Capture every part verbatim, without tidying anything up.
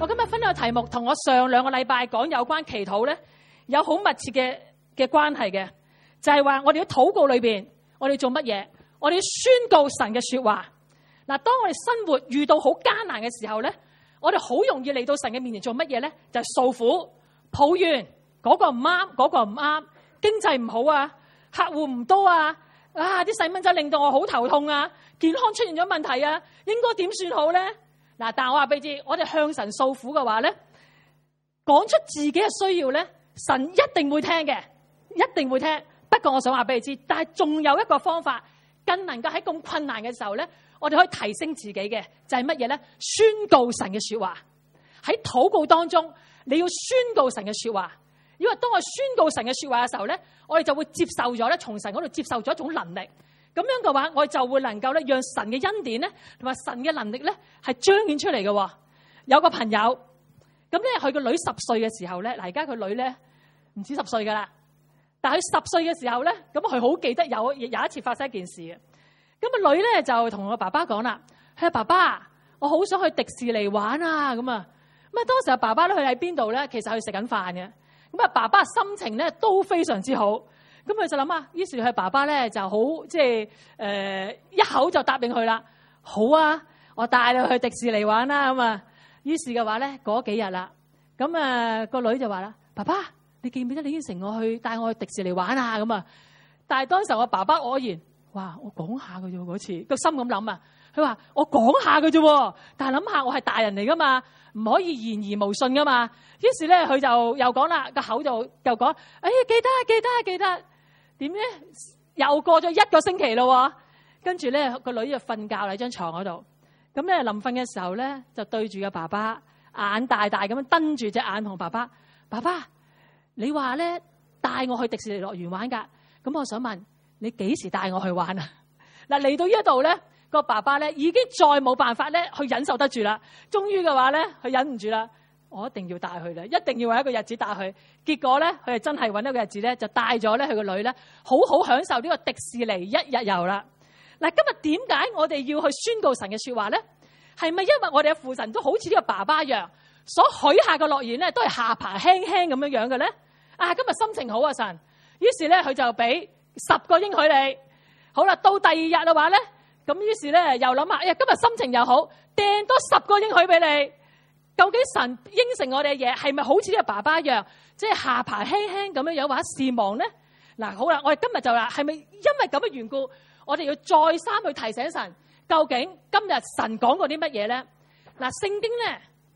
我今日分享嘅題目同我上兩個禮拜講有關祈禱咧，有好密切嘅嘅關係嘅，就係話我哋喺禱告裏邊，我哋做乜嘢？我哋要宣告神嘅說話。嗱，當我哋生活遇到好艱難嘅時候咧，我哋好容易嚟到神嘅面前做乜嘢咧？就係訴苦、抱怨，嗰個唔啱，嗰個唔啱，經濟唔好啊，客戶唔多啊，啊啲細蚊仔令到我好頭痛啊，健康出現咗問題啊，應該點算好咧？嗱，但係我話俾你知，我哋向神訴苦嘅話咧，講出自己嘅需要咧，神一定會聽嘅，一定會聽。不過我想話俾你知，但係仲有一個方法，更能夠喺咁困難嘅時候咧，我哋可以提升自己嘅，就係乜嘢咧？宣告神嘅說話。喺禱告當中，你要宣告神嘅說話，因為當我宣告神嘅說話嘅時候咧，我哋就會接受咗咧，從神嗰度接受咗一種能力。咁樣嘅話，我哋就會能夠咧，讓神嘅恩典咧，同埋神嘅能力咧，係彰顯出嚟嘅。有個朋友，咁咧佢個女十歲嘅時候咧，嗱而家佢女咧唔止十歲噶啦，但係佢十歲嘅時候咧，咁佢好記得有有一次發生一件事嘅。咁個女咧就同我爸爸講啦，佢話爸爸，我好想去迪士尼玩啊，咁啊，咁啊當時阿爸爸咧佢喺邊度咧？其實佢食緊飯嘅，咁啊爸爸心情咧都非常之好。咁佢就諗啊，於是佢爸爸咧就好即係誒一口就答應佢啦。好啊，我帶你去迪士尼玩啦咁啊。於是嘅話咧，嗰幾日啦，咁啊個女就話啦：爸爸，你記唔記得你應承我去帶我去迪士尼玩啊？咁啊，但係當時我爸爸愕然，哇！我講下嘅啫喎，嗰次個心咁諗啊。佢話我講下嘅啫喎，但係諗下我係大人嚟噶嘛，唔可以言而無信噶嘛。於是咧佢就又講啦，個口就又講：哎呀，記得記得記得。點咧？又過咗一個星期咯，跟住咧個女就瞓覺喺張床嗰度。咁咧臨瞓嘅時候咧，就對住個爸爸，眼大大咁樣瞪住隻眼同爸爸：爸爸，你話咧帶我去迪士尼樂園玩噶？咁我想問你幾時帶我去玩啊？嗱，嚟到呢一度咧，個爸爸咧已經再冇辦法咧去忍受得住啦。終於嘅話咧，佢忍唔住啦。我一定要帶佢啦，一定要揾一個日子帶佢。結果咧，佢係真係揾一個日子咧，就帶咗咧佢個女咧，好好享受呢個迪士尼一日遊啦。嗱，今日點解我哋要去宣告神嘅說話咧？係咪因為我哋嘅父神都好似呢個爸爸一樣，所許下嘅諾言咧都係下巴輕輕咁樣樣嘅咧？啊，今日心情好啊神，於是咧佢就俾十個應許你。好啦，到第二日嘅話咧，咁於是咧又諗下，哎呀，今日心情又好，掟多十個應許俾你。究竟神應承我哋嘅嘢係咪好似呢個爸爸一樣，即係下巴輕輕咁樣樣或者視望咧？嗱，好啦，我哋今日就話係咪因為咁嘅緣故，我哋要再三去提醒神，究竟今日神講過啲乜嘢咧？嗱，聖經咧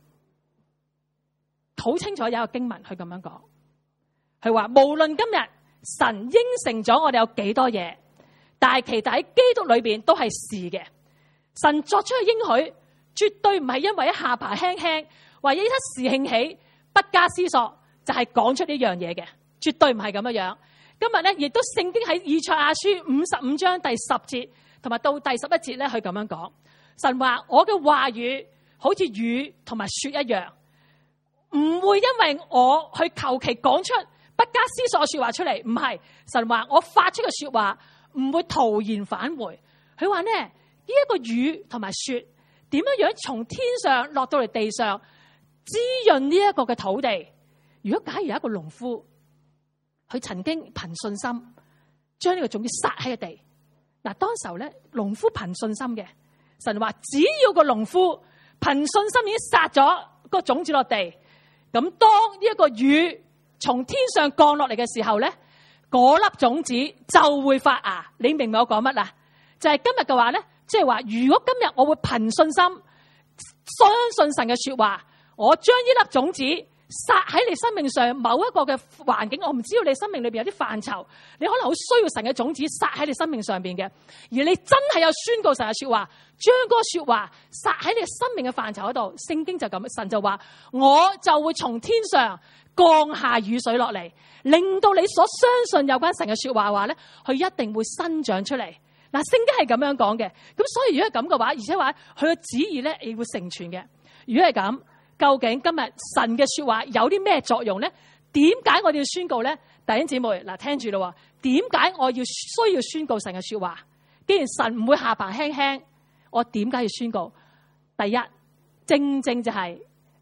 好清楚有一個經文佢咁樣講，佢話無論今日神應承咗我哋有幾多嘢，但係其實喺基督裏邊都係是嘅。神作出嘅應許，絕對唔係因為一下巴輕輕，或者一時興起，不加思索就係講出呢樣嘢嘅，絕對唔係咁樣樣。今日咧，亦都聖經喺以賽亞書五十五章第十節，同埋到第十一節咧，佢咁樣講：神話我嘅話語好似雨同埋雪一樣，唔會因為我去求其講出不加思索嘅說話出嚟，唔係。神話我發出嘅說話唔會徒然返回。佢話呢，呢一個雨同埋雪點樣樣從天上落到嚟地上，滋潤呢一個嘅土地。如果假如有一個農夫，佢曾經憑信心將呢個種子撒喺個地，嗱，當時候咧，農夫憑信心嘅，神話只要個農夫憑信心已經撒咗個種子落地，咁當呢一個雨從天上降落嚟嘅時候咧，嗰粒種子就會發芽。你明唔明我講乜啦？就係、是、今日嘅話咧，即係話如果今日我會憑信心相信神嘅說話，我將呢粒種子撒喺你生命上某一個嘅環境，我唔知道你生命裏邊有啲範疇，你可能好需要神嘅種子撒喺你生命上邊嘅，而你真係有宣告神嘅說話，將嗰個說話撒喺你生命嘅範疇嗰度，聖經就咁，神就話我就會從天上降下雨水落嚟，令到你所相信有關神嘅說話嘅話咧，佢一定會生長出嚟。嗱，聖經係咁樣講嘅，咁所以如果係咁嘅話，而且話佢嘅旨意咧，亦會成全嘅。如果係咁，究竟今日神嘅說話有啲咩作用咧？點解我哋要宣告咧？弟兄姊妹，嗱，聽住咯，點解我要需要宣告神嘅說話？既然神唔會下巴輕輕，我點解要宣告？第一，正正就係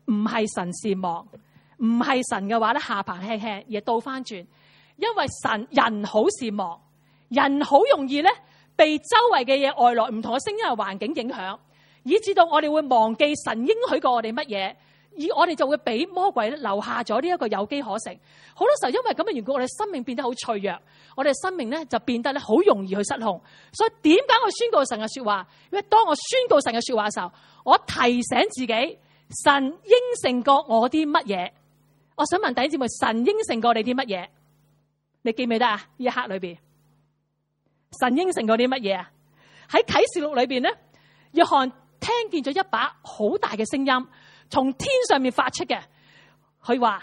唔係神善忘，唔係神嘅話咧下巴輕輕，而倒翻轉，因為神人好善忘，人好容易咧被周圍嘅嘢外來唔同嘅聲音嘅環境影響，以至到我哋會忘記神應許過我哋乜嘢，而我哋就會俾魔鬼留下咗呢一個有機可乘。好多時候因為咁嘅緣故，我哋生命變得好脆弱，我哋生命咧就變得咧好容易去失控。所以點解我宣告神嘅說話？因為當我宣告神嘅說話嘅時候，我提醒自己，神應承過我啲乜嘢？我想問弟兄姊妹，神應承過你啲乜嘢？你記唔記得啊？呢一刻裏邊，神應承過啲乜嘢啊？喺啟示錄裏邊咧，約翰聽見咗一把好大嘅聲音從天上面發出嘅，佢話：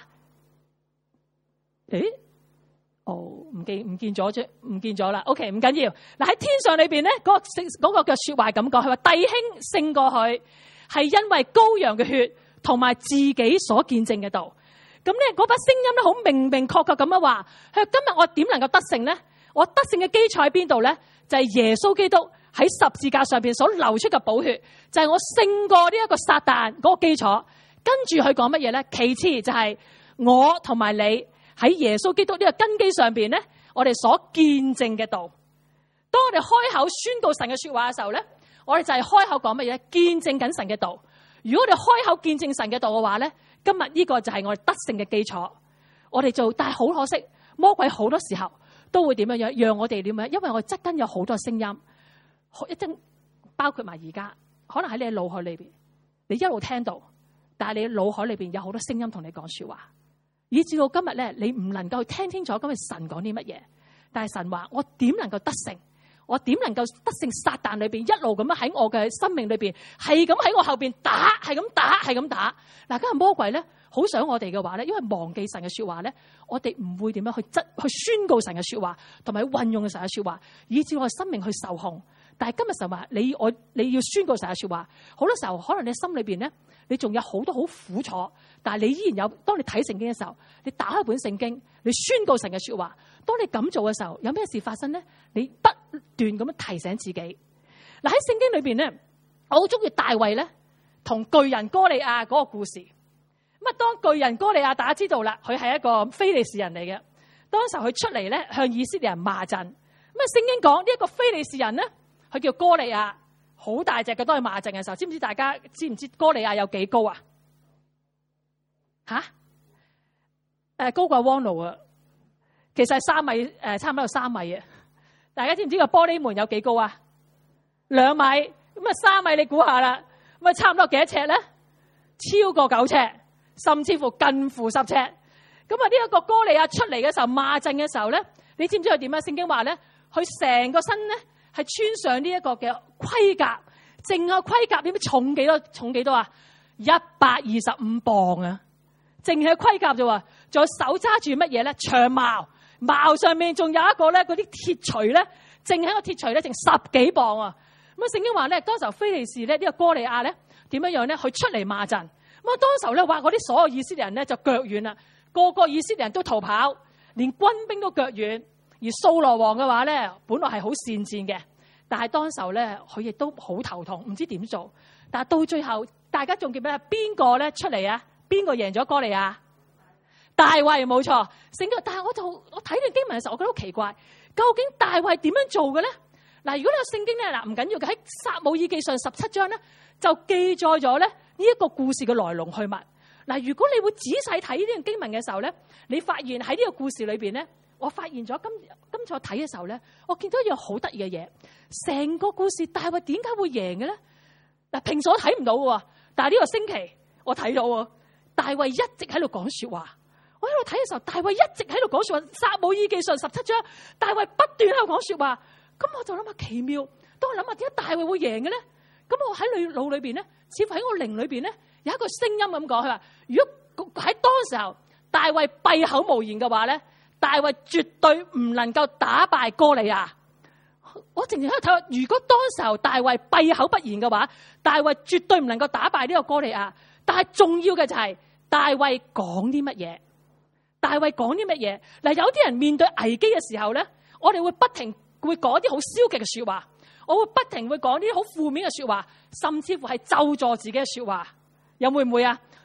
誒，哦，唔見唔見咗啫，唔見咗啦。OK， 唔緊要。嗱，喺天上裏邊咧，嗰、嗰個嗰、嗰個嘅說話咁講，佢話弟兄勝過佢，係因為羔羊嘅血同埋自己所見證嘅道。咁咧，嗰把聲音咧，好明明確確咁樣話：佢話今日我點能夠得勝咧？我得勝嘅基礎喺邊度咧？就係、是、耶穌基督喺十字架上邊所流出嘅寶血，就係、是、我勝過呢一個撒旦嗰個基礎。跟住佢講乜嘢咧？其次就係我同埋你喺耶穌基督呢個根基上邊咧，我哋所見證嘅道。當我哋開口宣告神嘅說話嘅時候咧，我哋就係開口講乜嘢？見證緊神嘅道。如果我哋開口見證神嘅道嘅話咧，今日呢個就係我哋得勝嘅基礎。我哋做，但係好可惜，魔鬼好多時候都會點樣樣，讓我哋點樣？因為我側跟有好多聲音，一陣包括埋而家，可能喺你嘅腦海裏邊，你一路聽到，但係你嘅腦海裏邊有好多聲音同你講說話，以至到今日咧，你唔能夠去聽清楚今日神講啲乜嘢。但係神話，我點能夠得勝？我點能夠得勝撒旦裏邊一路咁樣喺我嘅生命裏邊係咁喺我後邊打，係咁打，係咁打。嗱，今日魔鬼咧好想我哋嘅話咧，因為忘記神嘅說話咧，我哋唔會點樣去質去宣告神嘅說話，同埋運用神嘅說話，以至我嘅生命去受控。但係今日神話你我你要宣告神嘅說話，好多時候可能你心裏邊咧，你仲有好多好苦楚，但係你依然有。當你睇聖經嘅時候，你打開本聖經，你宣告神嘅說話。當你咁做嘅時候，有咩事發生咧？你不斷咁樣提醒自己。嗱，喺聖經裏邊咧，我好中意大衛咧同巨人哥利亞嗰個故事。咁啊，當巨人哥利亞大家知道啦，佢係一個非利士人嚟嘅。當時候佢出嚟咧向以色列人罵陣。咁啊，聖經講呢一個非利士人咧，佢叫哥利亞，好大隻嘅。當佢罵陣嘅時候，知唔知大家知唔知哥利亞有幾高啊？吓？誒，高過汪奴啊！其實係三米，誒，差唔多有三米啊！大家知唔知個玻璃門有幾高啊？兩米，咁啊三米，你估下啦，咁啊差唔多幾多尺咧？超過九尺，甚至乎近乎十尺。咁啊呢一個哥利亞出嚟嘅時候罵陣嘅時候咧，你知唔知佢點啊？聖經話咧，佢成個身咧係穿上呢一個嘅盔甲，淨係盔甲點解重幾多？重幾多啊？一百二十五磅啊！淨係盔甲就話，仲有手揸住乜嘢咧？長矛。矛上面仲有一個咧，嗰啲鐵錘咧，淨係個鐵錘咧，淨十幾磅啊！咁啊，聖經話咧，當時候非利士咧，呢個哥利亞咧，點樣樣咧？佢出嚟罵陣。咁啊，當時候咧，話嗰啲所有以色列人咧就腳軟啦，個個以色列人都逃跑，連軍兵都腳軟。而掃羅王嘅話咧，本來係好善戰嘅，但係當時候咧，佢亦都好頭痛，唔知點做。但係到最後，大家仲記唔記得邊個咧出嚟啊？邊個贏咗哥利亞？大衛，冇錯，聖經。但係我就我睇段經文嘅時候，我覺得好奇怪，究竟大衛點樣做嘅咧？嗱，如果你有聖經咧，嗱唔緊要嘅，喺撒母耳記上十七章咧就記載咗咧呢一個故事嘅來龍去脈。嗱，如果你會仔細睇呢段經文嘅時候咧，你發現喺呢個故事裏邊咧，我發現咗今今次我睇嘅時候咧，我見到一樣好得意嘅嘢，成個故事大衛點解會贏嘅咧？嗱，平時我睇唔到嘅，但係呢個星期我睇到，大衛一直喺度講說話。我喺度睇嘅時候，大衛一直喺度講說話。撒母耳記上十七章，大衛不斷喺度講說話。咁我就諗下奇妙，當我諗下點解大衛會贏嘅咧？咁我喺你腦裏邊咧，似乎喺我靈裏邊咧，有一個聲音咁講，佢話：如果喺當時候大衛閉口無言嘅話咧，大衛絕對唔能夠打敗哥利亞。我淨係喺度睇話，如果當時候大衛閉口不言嘅話，大衛絕對唔能夠打敗呢個哥利亞。但係重要嘅就係大衛講啲乜嘢。大衛講啲乜嘢？嗱，有啲人面對危機嘅時候咧，我哋會不停會講啲好消極嘅說話，我會不停會講啲好負面嘅說話，甚至乎係咒詛自己嘅說話，有會唔會啊？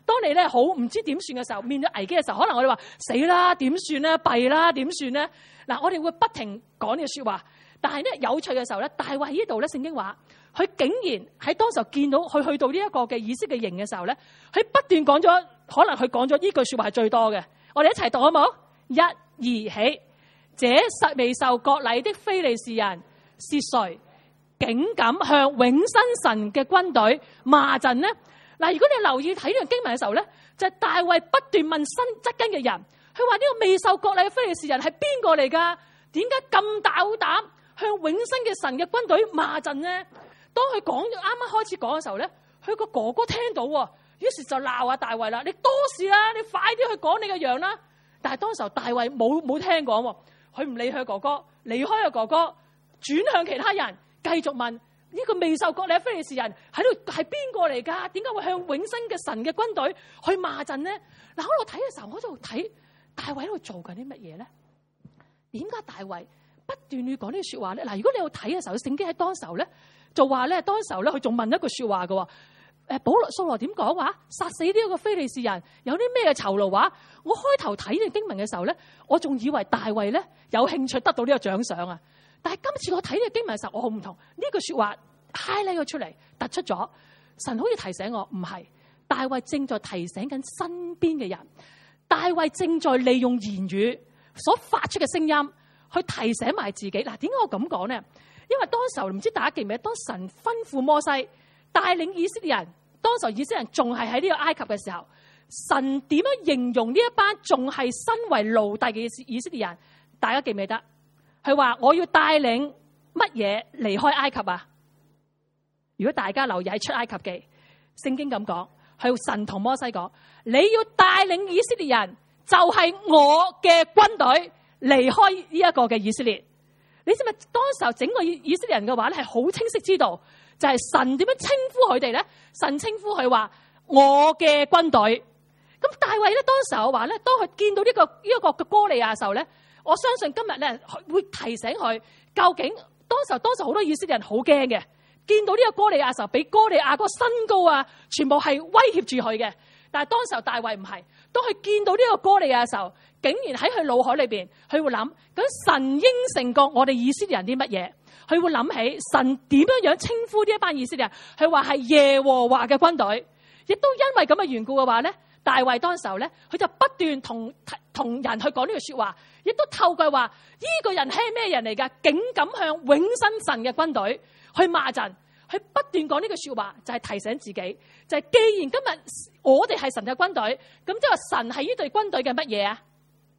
當你咧好唔知點算嘅時候，面對危機嘅時候，可能我哋話死啦，點算咧？弊啦，點算咧？嗱，我哋會不停講呢個說話。但係咧有趣嘅時候咧，大衛呢度咧，聖經話佢竟然喺當時候見到佢去到呢一個嘅以色列營嘅時候咧，佢不斷講咗，可能佢講咗呢句說話係最多嘅。我哋一齊讀好冇？一二起，這實未受割禮的非利士人是誰？竟敢向永生神嘅軍隊罵陣呢？嗱，如果你留意睇呢個經文嘅時候咧，就係、是、大衛不斷問新側跟嘅人，佢話呢個未受割禮嘅非利士人係邊個嚟噶？點解咁大膽向永生嘅神嘅軍隊罵陣呢？當佢講啱啱開始講嘅時候咧，佢個哥哥聽到，於是就鬧下大衛啦：你多事啦，你快啲去趕你嘅羊啦！但係當時候大衛冇冇聽講，佢唔理佢哥哥，離開個哥哥，轉向其他人，繼續問呢個未受割禮嘅非利士人喺度係邊個嚟噶？點解會向永生嘅神嘅軍隊去罵陣呢？嗱，喺度睇嘅時候，我就睇大衛喺度做緊啲乜嘢咧？點解大衛不斷要講呢句說話咧？嗱，如果你有睇嘅時候，聖經喺當時候咧就話咧，當時候咧佢仲問一句說話嘅。誒，保羅掃羅點講話？殺死呢一個非利士人有啲咩嘅酬勞話？我開頭睇呢經文嘅時候咧，我仲以為大衛咧有興趣得到呢個獎賞啊！但係今次我睇呢個經文嘅時候，我好唔同。呢句說話 highlight 咗出嚟，突出咗。神好似提醒我，唔係大衛正在提醒緊身邊嘅人，大衛正在利用言語所發出嘅聲音去提醒埋自己。嗱，點解我咁講呢？因為當時候唔知大家記唔記得，當神吩咐摩西帶領以色列人，當時候以色列人仲係喺呢個埃及嘅時候，神點樣形容呢一班仲係身為奴隸嘅以色列人？大家記唔記得？佢話我要帶領乜嘢離開埃及啊？如果大家留意喺出埃及記，聖經咁講，係神同摩西講：你要帶領以色列人，就係我嘅軍隊離開呢一個嘅以色列。你知唔知當時候整個以色列人嘅話咧，係好清晰知道，就係神點樣稱呼佢哋咧？神稱呼佢話我嘅軍隊。咁大衛咧，當時候話咧，當佢見到呢個呢一個嘅歌利亞嘅時候咧，我相信今日咧會提醒佢，究竟當時候當時好多以色列人好驚嘅，見到呢個歌利亞嘅時候，俾歌利亞個身高啊，全部係威脅住佢嘅。但係當時候大衛唔係，當佢見到呢個歌利亞嘅時候，竟然喺佢腦海裏邊，佢會諗：咁神應承過我哋以色列人啲乜嘢？佢會諗起神點樣樣稱呼呢一班以色列人，佢話係耶和華嘅軍隊。亦都因為咁嘅緣故嘅話咧，大衛當時候咧，佢就不斷同同人去講呢句說話，亦都透過話呢個人係咩人嚟噶？竟敢向永生神嘅軍隊去罵陣。佢不斷講呢句說話，就係提醒自己，就係既然今日我哋係神嘅軍隊，咁即係話神係呢隊軍隊嘅乜嘢啊？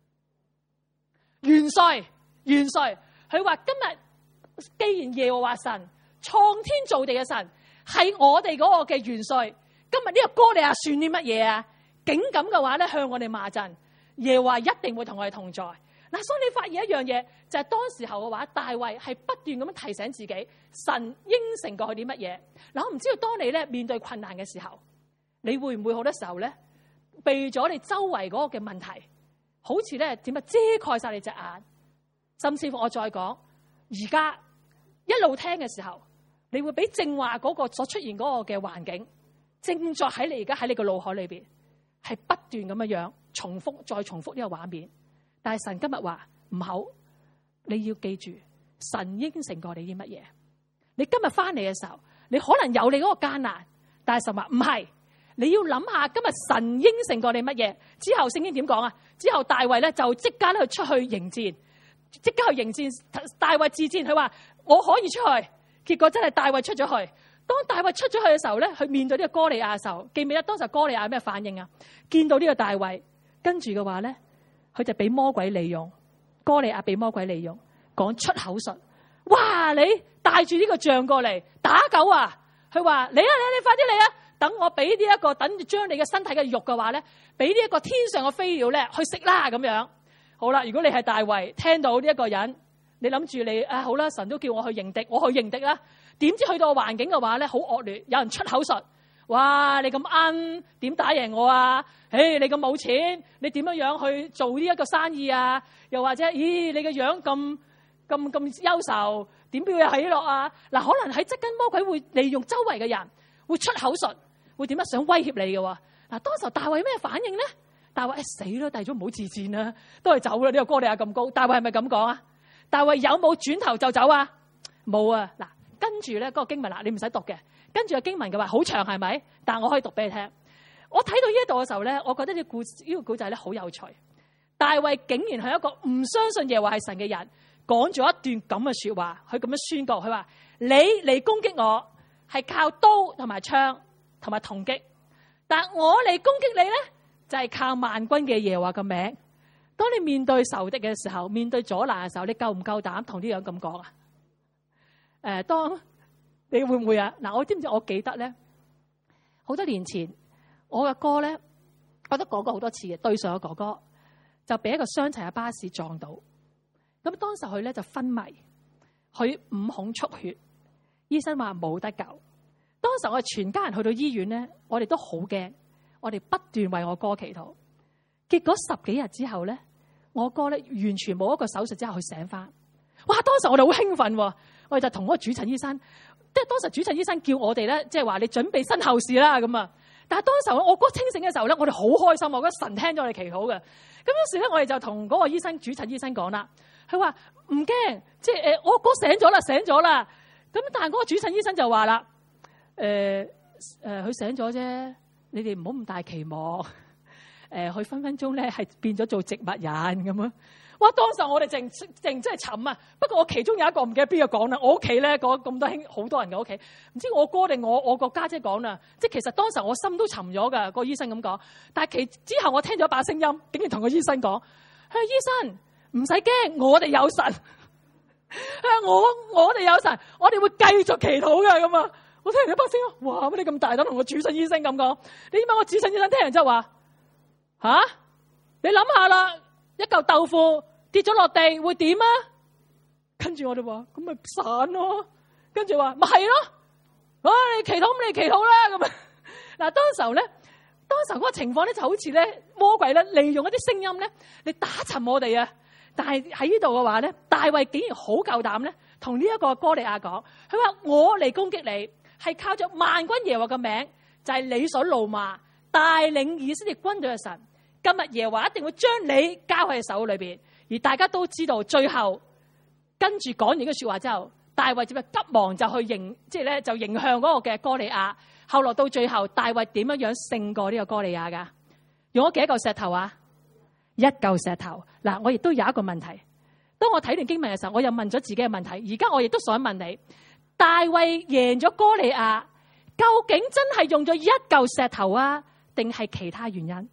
元帥，元帥。佢話今日既然耶和華神創天造地嘅神係我哋嗰個嘅元帥，今日呢個歌利亞算啲乜嘢啊？竟咁嘅話咧，向我哋罵陣，耶和華一定會同我哋同在。嗱，所以你發現一樣嘢，就係、是、當時候嘅話，大衛係不斷咁樣提醒自己，神應承過佢啲乜嘢。嗱，我唔知道當你咧面對困難嘅時候，你會唔會好多時候咧避咗你周圍嗰個嘅問題，好似咧點啊遮蓋晒你隻眼。甚至乎我再講，而家一路聽嘅時候，你會俾正話嗰個所出現嗰個嘅環境，正在喺你而家喺你個腦海裏邊，係不斷咁樣樣重複再重複呢個畫面。但係神今日話唔好，你要記住，神應承過你啲乜嘢。你今日翻嚟嘅時候，你可能有你嗰個艱難，但係神話唔係，你要諗下今日神應承過你乜嘢。之後聖經點講啊？之後大衛咧就即刻咧去出去迎戰，即刻去迎戰。大衛自薦，佢話我可以出去。結果真係大衛出咗去。當大衛出咗去嘅時候咧，去面對呢個歌利亞嘅時候，記唔記得當時歌利亞咩反應啊？見到呢個大衛，跟住嘅話咧，佢就俾魔鬼利用，歌利亞俾魔鬼利用，講出口術。哇！你帶住呢個杖過嚟打狗啊？佢話你啊，你你快啲嚟啊！等我俾呢一個，等住將你嘅身體嘅肉嘅話咧，俾呢一個天上嘅飛鳥咧去食啦咁樣。好啦，如果你係大衛，聽到呢一個人，你諗住你啊好啦，神都叫我去迎敵，我去迎敵啦。點知去到個環境嘅話咧，好惡劣，有人出口術。哇！你咁奀，點打贏我啊？誒，你咁冇錢，你點樣樣去做呢一個生意啊？又或者，咦，你個樣咁咁咁憂愁，點會有喜樂啊？嗱，可能喺側跟魔鬼會利用周圍嘅人，會出口術，會點樣想威脅你嘅喎？ 嗱，當時大衛咩反應咧？大衛誒、哎、死啦，弟兄唔好自薦啦，都係走啦。呢、這個哥利亞咁高，大衛係咪咁講啊？大衛有冇轉頭就走啊？冇啊！嗱，跟住咧嗰個經文啦，你唔使讀嘅。跟住個經文嘅話好長係咪？但我可以讀俾你聽。我睇到呢一度嘅時候咧，我覺得呢個故呢、這個故仔咧好有趣。大衛竟然係一個唔相信耶和華係神嘅人，講咗一段咁嘅說話，佢咁樣宣告，佢話你嚟攻擊我係靠刀同埋槍同埋銅戟，但我嚟攻擊你咧就係、是、靠萬軍嘅耶和華嘅名。當你面對仇敵嘅時候，面對阻攔嘅時候，你夠唔夠膽同呢樣咁講啊？誒、呃，當你會唔會啊？嗱，我知唔知？我記得咧，好多年前我嘅哥咧，我都講過好多次嘅，對上嘅哥哥就俾一個雙層嘅巴士撞到，咁當時佢咧就昏迷，佢五孔出血，醫生話冇得救。當時我哋全家人去到醫院咧，我哋都好驚，我哋不斷為我哥祈禱。結果十幾日之後咧，我哥咧完全冇一個手術之後佢醒翻。哇！當時我哋好興奮，我哋就同嗰個主診醫生。即係當時主診醫生叫我哋咧，即係話你準備身後事啦咁啊！但係當時我哥清醒嘅時候咧，我哋好開心，我覺得神聽咗我哋祈禱嘅。咁於是咧，我哋就同嗰個醫生主診醫生講啦，佢話唔驚，即係誒我哥醒咗啦，醒咗啦。咁但係嗰個主診醫生就話啦，誒誒佢醒咗啫，你哋唔好咁大期望。誒、呃，佢分分鐘咧係變咗做植物人咁啊！哇！當時我哋淨淨真係沉啊！不過我其中有一個唔記得邊個講啦，我屋企咧咁多兄好多人嘅屋企，唔知我哥定我我個家姐講啦。即係其實當時我心都沉咗㗎，個醫生咁講。但係其之後我聽咗一把聲音，竟然同個醫生講：，佢醫生唔使驚，我哋有神。我我哋有神，我哋會繼續祈禱㗎咁啊！我聽完一把聲音，哇！乜你咁大膽同個主診醫生咁講？你點解我主診醫生聽完之後話：，吓、啊？你諗下啦！一嚿豆腐跌咗落地會點啊？跟住我哋話咁咪散咯。跟住話咪係咯，唉、哎，你祈禱咁你祈禱啦咁啊。嗱，當時候咧，當時候嗰個情況咧就好似咧魔鬼咧利用一啲聲音咧嚟打沉我哋啊。但係喺呢度嘅話咧，大衛竟然好夠膽咧，同呢一個哥利亞講，佢話我嚟攻擊你係靠着萬軍耶和華嘅名，就係、是、你所怒罵帶領以色列軍隊嘅神。今日耶和華一定會將你交喺手裏邊，而大家都知道最後跟住講完呢句說話之後，大衛就急忙就去迎，即係咧就迎向嗰個嘅哥利亞。後來到最後，大衛點樣樣勝過呢個哥利亞噶？用咗幾多嚿石頭啊？一嚿石頭。嗱，我亦都有一個問題。當我睇完經文嘅時候，我又問咗自己嘅問題。而家我亦都想問你：大衛贏咗哥利亞，究竟真係用咗一嚿石頭啊，定係其他原因？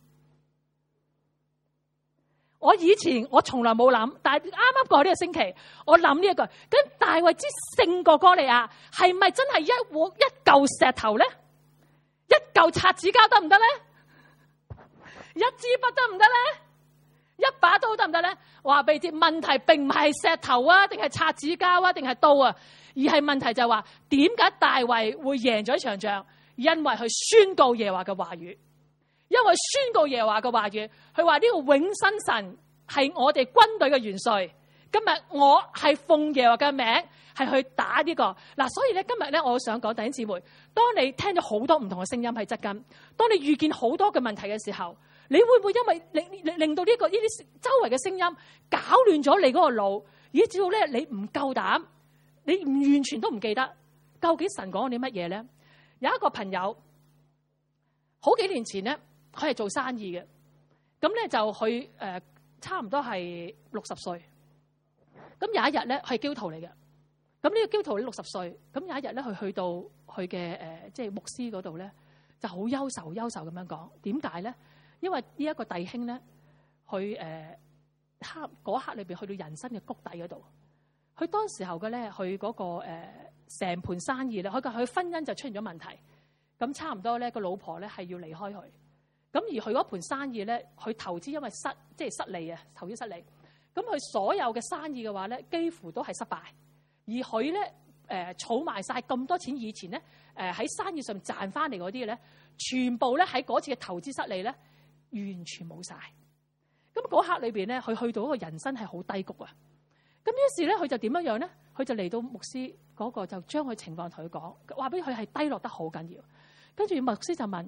我以前我從來冇諗，但係啱啱過去呢個星期，我諗呢一句：咁大衛之勝過哥利亞，係咪真係一鑊一嚿石頭咧？一嚿擦紙膠得唔得咧？一支筆得唔得咧？一把刀得唔得咧？話俾你知，問題並唔係石頭啊，定係擦紙膠啊，定係刀啊，而係問題就係話，點解大衛會贏咗一場仗？因為佢宣告耶和華嘅話語。因為宣告耶和華嘅話語，佢話呢個永生神係我哋軍隊嘅元帥。今日我係奉耶和華嘅名，係去打呢、這個嗱。所以咧，今日咧，我想講弟兄姊妹，當你聽咗好多唔同嘅聲音喺側跟，當你遇見好多嘅問題嘅時候，你會唔會因為令令令到呢、這個呢啲周圍嘅聲音搞亂咗你嗰個腦，以至到咧你唔夠膽，你唔完全都唔記得究竟神講啲乜嘢咧？有一個朋友好幾年前咧。佢係做生意嘅，咁咧就佢誒、呃、差唔多係六十歲。咁有一日咧，佢係基督徒嚟嘅。咁呢個基督徒六十歲，咁有一日咧，佢去到佢嘅誒即係牧師嗰度咧，就好憂愁憂愁咁樣講。點解咧？因為呢一個弟兄咧，佢誒刻嗰刻裏邊去到人生嘅谷底嗰度。佢當時候嘅咧，佢嗰、那個成、呃、盤生意咧，佢個佢婚姻就出現咗問題。咁差唔多咧，個老婆咧係要離開佢。咁而佢嗰盤生意咧，佢投資因為失即係失利啊，投資失利。咁佢所有嘅生意嘅話咧，幾乎都係失敗。而佢咧誒儲埋晒咁多錢，以前咧誒喺生意上賺翻嚟嗰啲咧，全部咧喺嗰次嘅投資失利咧，完全冇晒。咁嗰刻裏邊咧，佢去到一個人生係好低谷啊。咁於是咧，佢就點樣樣咧？佢就嚟到牧師嗰個，就將佢情況同佢講，話俾佢係低落得好緊要。跟住牧師就問：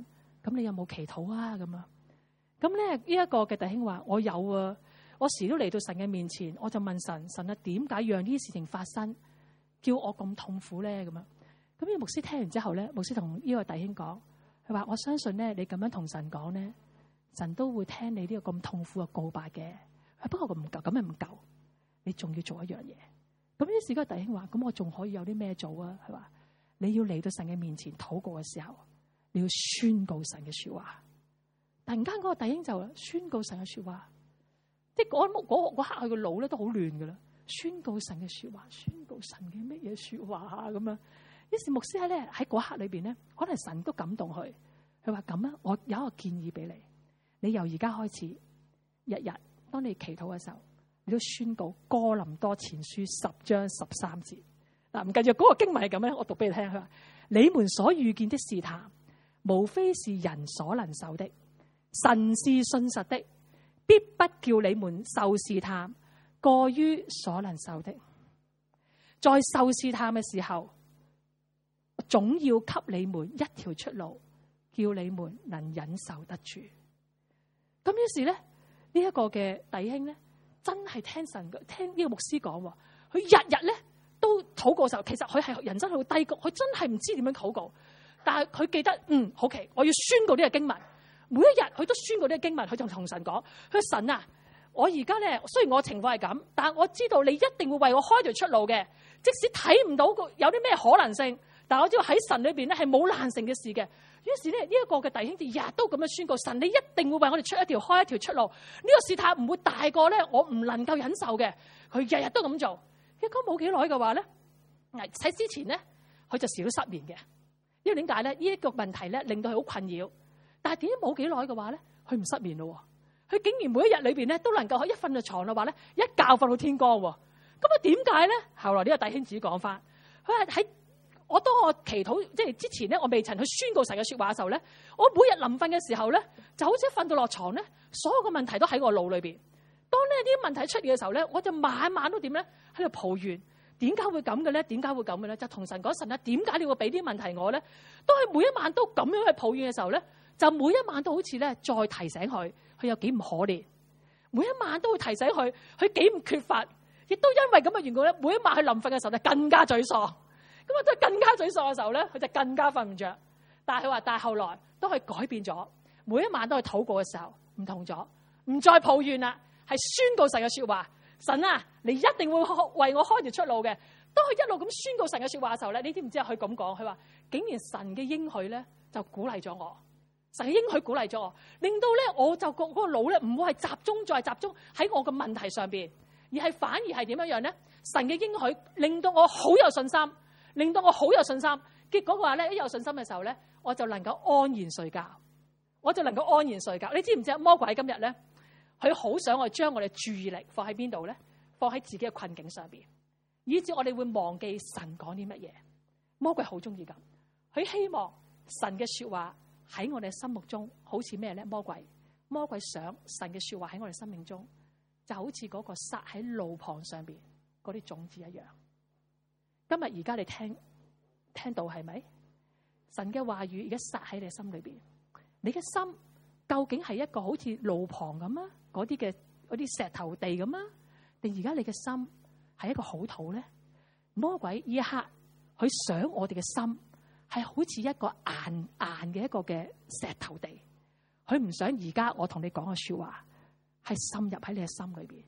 咁你有冇祈禱啊？咁啊，咁咧呢一個嘅弟兄話：我有啊，我時都嚟到神嘅面前，我就問神：神啊，點解讓呢啲事情發生，叫我咁痛苦咧？咁啊，咁呢個牧師聽完之後咧，牧師同呢個弟兄講：佢話我相信咧，你咁樣同神講咧，神都會聽你呢個咁痛苦嘅告白嘅。不過佢唔夠，咁樣唔夠，你仲要做一樣嘢。咁於是嗰個弟兄話：咁我仲可以有啲咩做啊？佢話你要嚟到神嘅面前禱告嘅時候，你要宣告神嘅說話。突然間嗰個弟兄就宣告神嘅說話，即係嗰嗰嗰刻佢個腦咧都好亂噶啦。宣告神嘅說話，宣告神嘅乜嘢說話啊？咁樣。於是牧師喺咧喺嗰刻裏邊咧，可能神都感動佢。佢話咁啊，我有一個建議俾你，你由而家開始，日日當你祈禱嘅時候，你都宣告哥林多前書十章十三節。嗱，唔繼續嗰個經文係咁咧，我讀俾你聽。佢話：你們所遇見的試探，無非是人所能受的，神是信實的，必不叫你們受試探過於所能受的。在受試探嘅時候，總要給你們一條出路，叫你們能忍受得住。咁於是咧，呢、這、一個嘅弟兄咧，真係聽神聽呢個牧師講，佢日日咧都禱告嘅時候，其實佢係人生好低谷，佢真係唔知點樣禱告。但係佢記得，嗯，好奇，我要宣告呢個經文。每一日佢都宣告呢個經文，佢就同神講：佢話神啊，我而家咧雖然我情況係咁，但係我知道你一定會為我開條出路嘅。即使睇唔到有啲咩可能性，但係我知道喺神裏邊咧係冇難成嘅事嘅。於是咧呢一個嘅弟兄就日日都咁樣宣告：神，你一定會為我哋出一條開一條出路。呢個試探唔會大過咧我唔能夠忍受嘅。佢日日都咁做。結果冇幾耐嘅話咧，喺之前咧佢就時都失眠嘅。因為點解咧？呢一個問題咧令到佢好困擾。但係點解冇幾耐嘅話咧，佢唔失眠咯？佢竟然每一日裏邊咧都能夠喺一瞓到床嘅話咧，一覺瞓到天光。咁啊點解咧？後來呢個弟兄自己講翻，佢係喺我當我祈禱即係之前咧，我未曾去宣告神嘅說話嘅時候咧，我每日臨瞓嘅時候咧，就好似一瞓到落床咧，所有嘅問題都喺我腦裏邊。當呢啲問題出現嘅時候咧，我就晚晚都點咧喺度抱怨。點解會咁嘅咧？點解會咁嘅咧？就同神講：神啊，點解你會俾啲問題我咧？當佢每一晚都咁樣去抱怨嘅時候咧，就每一晚都好似咧再提醒佢，佢有幾唔可憐。每一晚都會提醒佢，佢幾唔缺乏。亦都因為咁嘅緣故咧，每一晚佢臨瞓嘅時候就更加沮喪。咁啊，即係更加沮喪嘅時候咧，佢就更加瞓唔着。但係佢話，但係後來都係改變咗，每一晚都係禱告嘅時候唔同咗，唔再抱怨啦，係宣告神嘅說話。神啊，你一定會為我開條出路嘅。當佢一路咁宣告神嘅說話嘅時候咧，你知唔知啊？佢咁講，佢話竟然神嘅應許咧就鼓勵咗我，神嘅應許鼓勵咗我，令到咧我就個嗰個腦咧唔會係集中再集中喺我嘅問題上邊，而係反而係點樣樣咧？神嘅應許令到我好有信心，令到我好有信心。結果嘅話咧，一有信心嘅時候咧，我就能夠安然睡覺，我就能夠安然睡覺。你知唔知啊？魔鬼今日咧，佢好想我將我哋注意力放喺邊度咧？放喺自己嘅困境上邊，以至我哋會忘記神講啲乜嘢。魔鬼好中意咁，佢希望神嘅說話喺我哋心目中好似咩咧？魔鬼，魔鬼想神嘅說話喺我哋生命中就好似嗰個撒喺路旁上邊嗰啲種子一樣。今日而家你聽聽到係咪？神嘅話語而家撒喺你心裏邊，你嘅心究竟係一個好似路旁咁啊？嗰啲嘅嗰啲石頭地咁啊？定而家你嘅心係一個好土咧？魔鬼呢一刻佢想我哋嘅心係好似一個硬硬嘅一個嘅石頭地，佢唔想而家我同你講嘅說話係滲入喺你嘅心裏邊。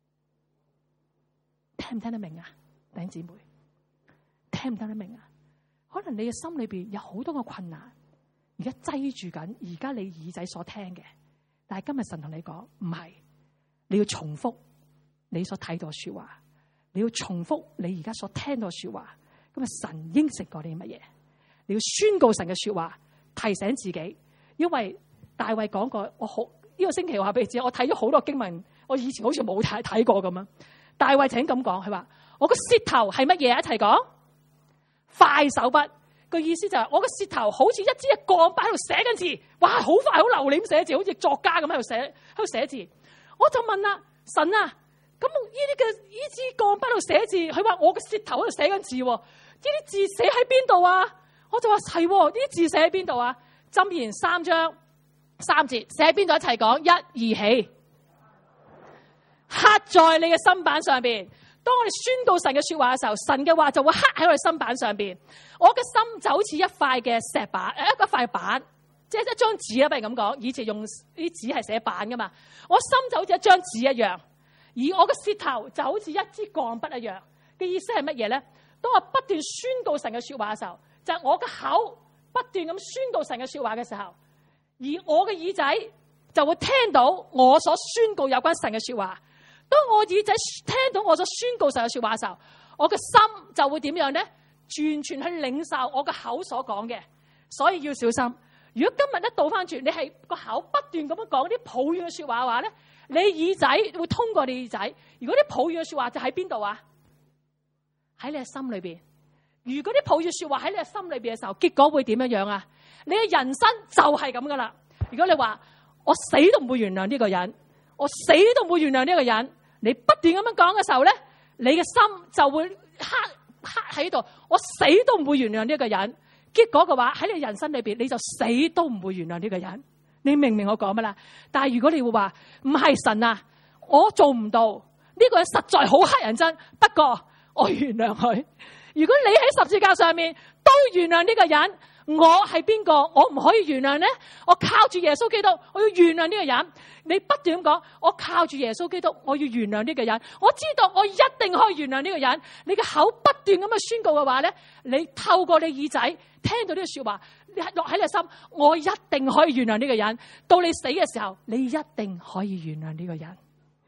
聽唔聽得明啊，弟兄姊妹？聽唔聽得明啊？可能你嘅心裏邊有好多嘅困難，而家擠住緊而家你耳仔所聽嘅，但係今日神同你講唔係，你要重複你所睇到嘅說話，你要重複你而家所聽到嘅說話。咁啊，神應承過你乜嘢？你要宣告神嘅說話，提醒自己。因為大衛講過，我好呢、這個星期我話俾你知，我睇咗好多經文，我以前好似冇睇睇過咁樣。大衛請咁講，佢話我個舌頭係乜嘢？一齊講，快手筆。個意思就係、是、我個舌頭好似一支一鋼擺喺度寫緊字，哇，好快好流利咁寫字，好似作家咁喺度寫喺度寫字。我就問啦，神啊！咁呢啲嘅呢支鋼筆喺度寫字，佢話我嘅舌頭喺度寫緊字，呢啲字寫喺邊度啊？我就話係，呢啲字寫喺邊度啊？ 箴言三章三節寫喺邊度？一齊講，一二起，刻在你嘅心板上邊。當我哋宣告神嘅說話嘅時候，神嘅話就會刻喺我哋心板上邊。我嘅心就好似一塊嘅石板，誒，一塊板，即係一張紙啊，不如咁講。以前用啲紙係寫板噶嘛，我心就好似一張紙一樣，而我嘅舌頭就好似一支鋼筆一樣。嘅意思係乜嘢咧？當我不斷宣告神嘅說話嘅時候，就係我嘅口不斷咁宣告神嘅說話嘅時候，而我嘅耳仔就會聽到我所宣告有關神嘅說話。當我耳仔聽到我所宣告神嘅說話嘅時候，我嘅心就會點樣咧？完全去領受我嘅口所講嘅。所以要小心。如果今日咧倒翻轉，你係個口不斷咁樣講啲抱怨嘅說話嘅話咧，你耳仔會通過你耳仔。如果啲抱怨嘅說話就喺邊度啊？喺你嘅心裏邊。如果啲抱怨說話喺你嘅心裏邊嘅時候，結果會點樣樣啊？你嘅人生就係咁噶啦。如果你話我死都唔會原諒呢個人，我死都唔會原諒呢個人。你不斷咁樣講嘅時候咧，你嘅心就會刻刻喺度，我死都唔會原諒呢個人。結果嘅話喺你人生裏邊，你就死都唔會原諒呢個人。你明唔明我講乜啦？但係如果你會話唔係神啊，我做唔到，呢個人實在好乞人憎，不過我原諒佢。如果你喺十字架上面都原諒呢個人，我係邊個？我唔可以原諒呢？我靠住耶穌基督，我要原諒呢個人。你不斷咁講，我靠住耶穌基督，我要原諒呢個人。我知道我一定可以原諒呢個人。你嘅口不斷咁去宣告嘅話咧，你透過你耳仔聽到呢個說話，你落喺你心，我一定可以原諒呢個人。到你死嘅時候，你一定可以原諒呢個人。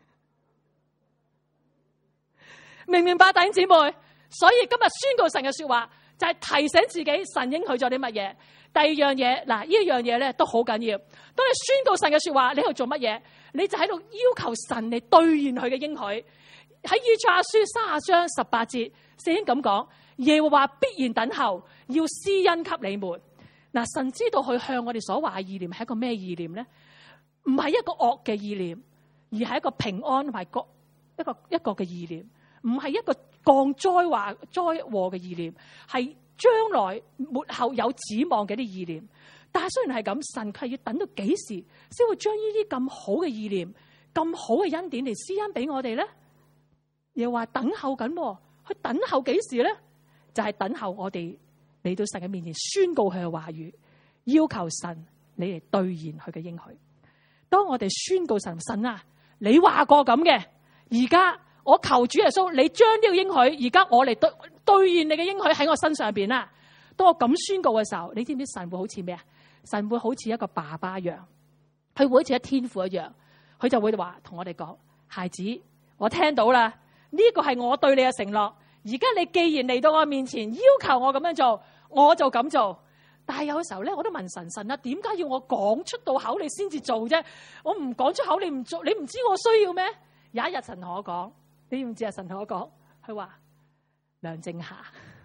明唔明白，弟兄姊妹？所以今日宣告神嘅說話，就係提醒自己神應許咗啲乜嘢。第二樣嘢，嗱，呢一樣嘢咧都好緊要。當你宣告神嘅說話，你喺度做乜嘢？你就喺度要求神嚟兌現佢嘅應許。喺以賽亞書三十章十八節，聖經咁講：耶和華必然等候，要施恩給你們。嗱，神知道佢向我哋所話嘅意念係一個咩意念咧？唔係一個惡嘅意念，而係一個平安同埋個一個一個嘅意念。唔係一個降災禍災禍嘅意念，係將來末後有指望嘅啲意念。但係雖然係咁，神係要等到幾時先會將呢啲咁好嘅意念、咁好嘅恩典嚟施恩俾我哋咧？又話等候緊，去等候幾時咧？就係、是、等候我哋嚟到神嘅面前宣告佢嘅話語，要求神你嚟兌現佢嘅應許。當我哋宣告神，神啊，你話過咁嘅，而家。我求主耶穌，你將呢個應許，而家我嚟兌兌現你嘅應許喺我身上邊啦。當我咁宣告嘅時候，你知唔知神會好似咩啊？神會好似一個爸爸一樣，佢會好似一天父一樣，佢就會話同我哋講：孩子，我聽到啦，呢個係我對你嘅承諾。而家你既然嚟到我面前，要求我咁樣做，我就咁做。但係有時候咧，我都問神，神啊，點解要我講出到口你先至做啫？我唔講出口，你唔做，你唔知我需要咩？有一日神同我講。你知唔知啊？神同我講，佢話梁靜霞，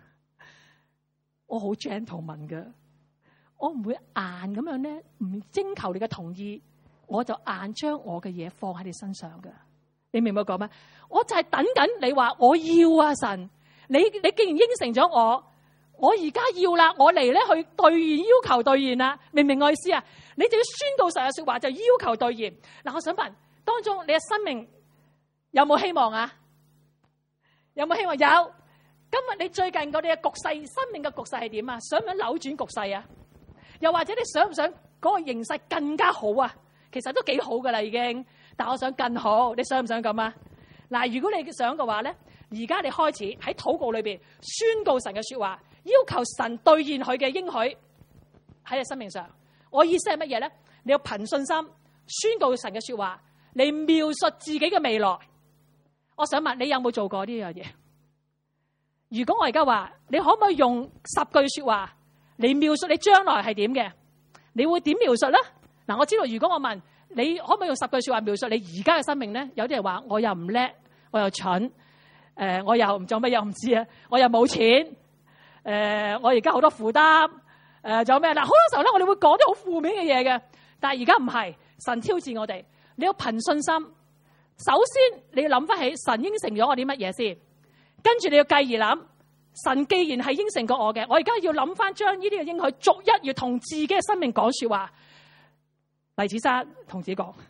我好 gentleman 嘅，我唔會硬咁樣咧，唔徵求你嘅同意，我就硬將我嘅嘢放喺你身上嘅。你明唔明我講咩？我就係等緊你話我要啊，神，你你既然應承咗我，我而家要啦，我嚟咧去兌現，要求兌現啦，明唔明我意思啊？你就要宣告神嘅說話，就要求兌現。嗱，我想問當中你嘅生命。有冇希望啊？有冇希望？有。今日你最近我哋嘅局勢，生命嘅局勢係點啊？想唔想扭轉局勢啊？又或者你想唔想嗰個形勢更加好啊？其實都幾好噶啦，已經。但我想更好，你想唔想咁啊？嗱，如果你想嘅話咧，而家你開始喺禱告裏邊宣告神嘅說話，要求神兌現佢嘅應許喺你生命上。我意思係乜嘢咧？你要憑信心宣告神嘅說話，嚟描述自己嘅未來。我想問你有冇做過呢樣嘢？如果我而家話，你可唔可以用十句說話嚟描述你將來係點嘅？你會點描述咧？嗱，我知道如果我問你可唔可以用十句說話描述你而家嘅生命咧？有啲人話我又唔叻，我又蠢，誒、呃，我又唔做乜又唔知啊，我又冇錢，誒、呃，我而家好多負擔，誒、呃，仲有咩？嗱，好多時候咧，我哋會講啲好負面嘅嘢嘅，但係而家唔係，神挑戰我哋，你要憑信心。首先你要諗翻起神應承咗我啲乜嘢先，跟住你要繼而諗神既然係應承過我嘅，我而家要諗翻將呢啲嘅應許逐一要同自己嘅生命講說話。黎子珊同自己講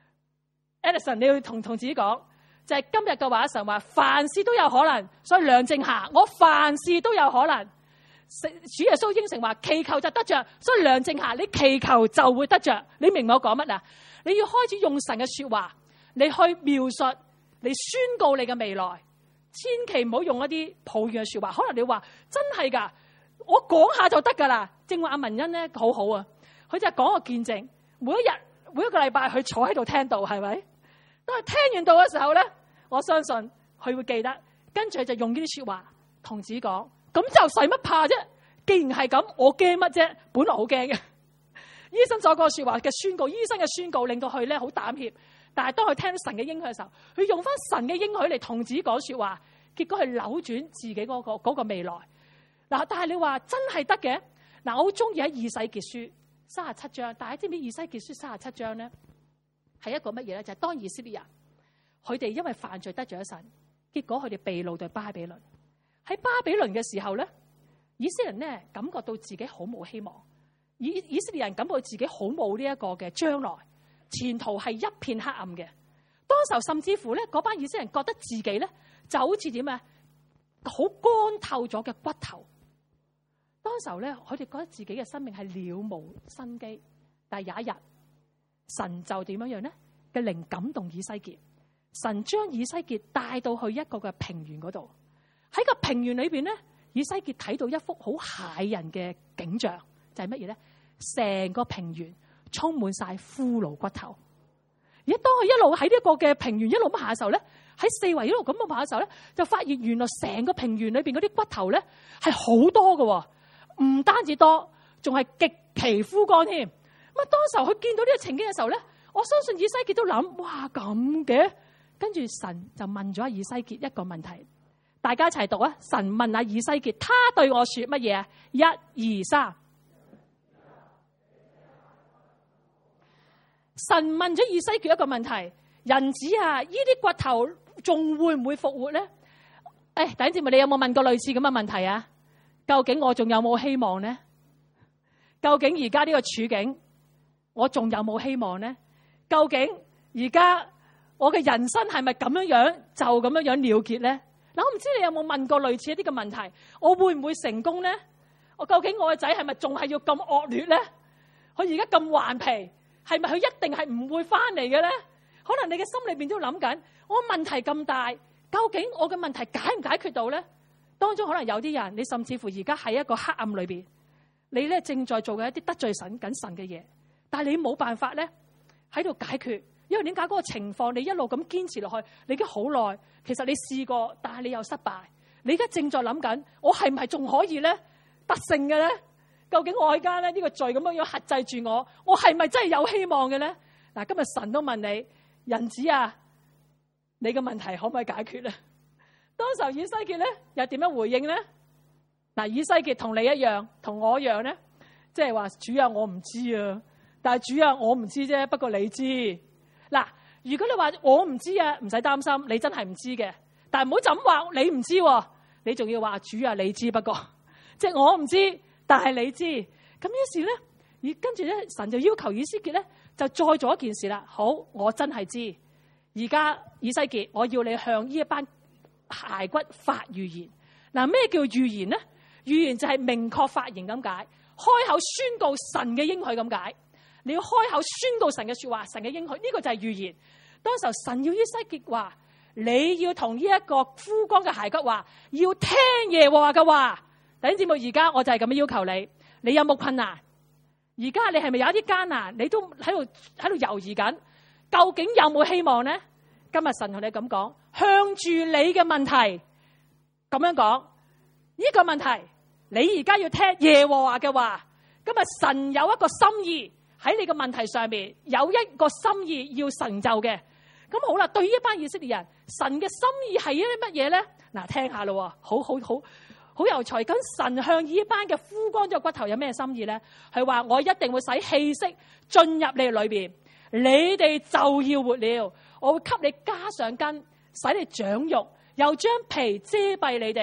，Edison 你要同同自己講，就係、是、今日嘅話，神話凡事都有可能，所以梁靜霞，我凡事都有可能。主耶穌應承話祈求就得着，所以梁靜霞你祈求就會得着。你明唔明我講乜啊？你要開始用神嘅說話，你去描述，你宣告你嘅未來。千祈唔好用一啲抱怨嘅說話。可能你話真係噶，我講下就得噶啦。正話阿文欣咧好好啊，佢就係講個見證。每一日每一個禮拜佢坐喺度聽道，係咪？當佢聽完道嘅時候咧，我相信佢會記得，跟住佢就用呢啲說話同自己講，咁就使乜怕啫？既然係咁，我驚乜啫？本來好驚嘅。醫生所講嘅說話嘅宣告，醫生嘅宣告令到佢咧好膽怯。但係當佢聽到神嘅應許嘅時候，佢用翻神嘅應許嚟同自己講說話，結果係扭轉自己嗰個嗰個未來。嗱，但係你話真係得嘅？嗱，我好中意喺以西結書三十七章，大家知唔知以西結書三十七章咧係一個乜嘢咧？就係當以色列人佢哋因為犯罪得罪咗神，結果佢哋被擄到巴比倫。喺巴比倫嘅時候咧，以色列人咧感覺到自己好冇希望，以以色列人感覺到自己好冇呢一個嘅將來。前途係一片黑暗嘅，當時候甚至乎咧，嗰班以色列人覺得自己咧就好似點啊，好乾透咗嘅骨頭。當時候咧，佢哋覺得自己嘅生命係了無生機。但係有一日，神就點樣樣咧嘅靈感動以西結，神將以西結帶到去一個嘅平原嗰度。喺個平原裏邊咧，以西結睇到一幅好駭人嘅景象，就係乜嘢咧？成個平原充滿晒骷髏骨頭，而當佢一路喺呢個嘅平原一路咁行嘅時候咧，喺四圍一路咁樣行嘅時候咧，就發現原來成個平原裏邊嗰啲骨頭咧係好多嘅，唔單止多，仲係極其枯乾添。咁啊，當時候佢見到呢個情景嘅時候咧，我相信以西結都諗：哇，咁嘅！跟住神就問咗以西結一個問題，大家一齊讀啊！神問下以西結，他對我說乜嘢啊？一二三。神問咗以西結一個問題：人子啊，呢啲骨頭仲會唔會復活咧？誒、哎，弟兄姊妹，你有冇問過類似咁嘅問題啊？究竟我仲有冇希望呢？究竟而家呢個處境，我仲有冇希望呢？究竟而家我嘅人生係咪咁樣樣就咁樣樣了結咧？嗱，我唔知你有冇問過類似一啲嘅問題，我會唔會成功咧？我究竟我個仔係咪仲係要咁惡劣咧？佢而家咁頑皮。係咪佢一定係唔會翻嚟嘅咧？可能你嘅心裏邊都諗緊，我問題咁大，究竟我嘅問題解唔解決到咧？當中可能有啲人，你甚至乎而家喺一個黑暗裏邊，你咧正在做嘅一啲得罪神緊神嘅嘢，但係你冇辦法咧喺度解決，因為點解嗰個情況你一路咁堅持落去，你已經好耐，其實你試過，但係你又失敗，你而家正在諗緊，我係唔係仲可以咧得勝嘅咧？究竟我而家咧呢個罪咁樣樣克制住我，我係咪真係有希望嘅咧？嗱，今日神都問你，人子啊，你嘅問題可唔可以解決咧？當時候以西結咧又點樣回應咧？嗱，以西結同你一樣，同我一樣咧，即係話主啊，我唔知啊，但係主啊，我唔知啫，不過你知。嗱，如果你話我唔知啊，唔使擔心，你真係唔知嘅。但係唔好就咁話你唔知，你仲要話主啊，你知，不過即係我唔知。但係你知，咁於是咧，而跟住咧，神就要求以西結咧，就再做一件事啦。好，我真係知，而家以西結，我要你向呢一班骸骨發預言。嗱，咩叫預言咧？預言就係明確發言咁解，開口宣告神嘅應許咁解。你要開口宣告神嘅說話，神嘅應許，呢、這個就係預言。當時候神要以西結話，你要同呢一個枯乾嘅骸骨話，要聽耶和華嘅話。弟兄姊妹，而家我就係咁樣要求你，你有冇困難？而家你係咪有一啲艱難？你都喺度喺度猶豫緊，究竟有冇希望咧？今日神同你咁講，向住你嘅問題咁樣講，呢個問題你而家要聽耶和華嘅話。今日神有一個心意喺你嘅問題上面，有一個心意要成就嘅。咁好啦，對於一班以色列人，神嘅心意係一啲乜嘢咧？嗱，聽下咯，好好好。好有趣，咁神向呢班嘅枯乾咗骨頭有咩心意咧？係話我一定會使氣息進入你裏邊，你哋就要活了。我會給你加上筋，使你長肉，又將皮遮蔽你哋，